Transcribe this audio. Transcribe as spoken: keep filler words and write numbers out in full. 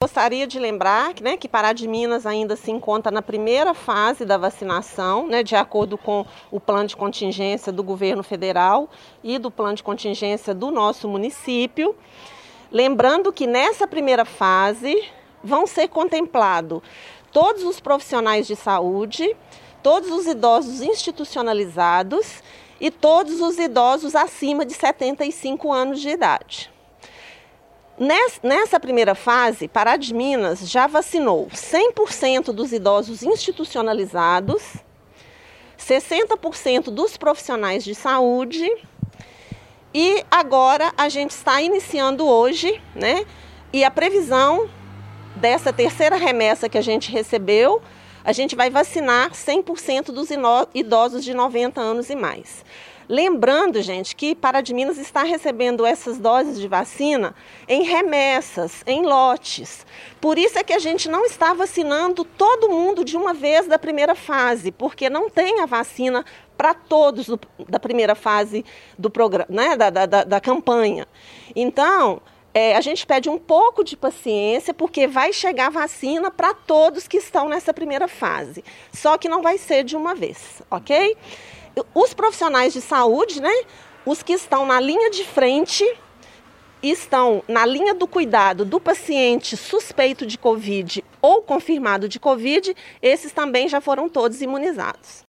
gostaria de lembrar, né, que Pará de Minas ainda se encontra na primeira fase da vacinação, né, de acordo com o plano de contingência do governo federal e do plano de contingência do nosso município. Lembrando que nessa primeira fase vão ser contemplados todos os profissionais de saúde, todos os idosos institucionalizados e todos os idosos acima de setenta e cinco anos de idade. Nessa primeira fase, Pará de Minas já vacinou cem por cento dos idosos institucionalizados, sessenta por cento dos profissionais de saúde e agora a gente está iniciando hoje, né? E a previsão dessa terceira remessa que a gente recebeu, a gente vai vacinar cem por cento dos idosos de noventa anos e mais. Lembrando, gente, que Pará de Minas está recebendo essas doses de vacina em remessas, em lotes. Por isso é que a gente não está vacinando todo mundo de uma vez da primeira fase, porque não tem a vacina para todos do, da primeira fase do programa, né, da, da, da, da campanha. Então, é, a gente pede um pouco de paciência, porque vai chegar vacina para todos que estão nessa primeira fase. Só que não vai ser de uma vez, ok? Os profissionais de saúde, né, os que estão na linha de frente, estão na linha do cuidado do paciente suspeito de Covid ou confirmado de Covid, esses também já foram todos imunizados.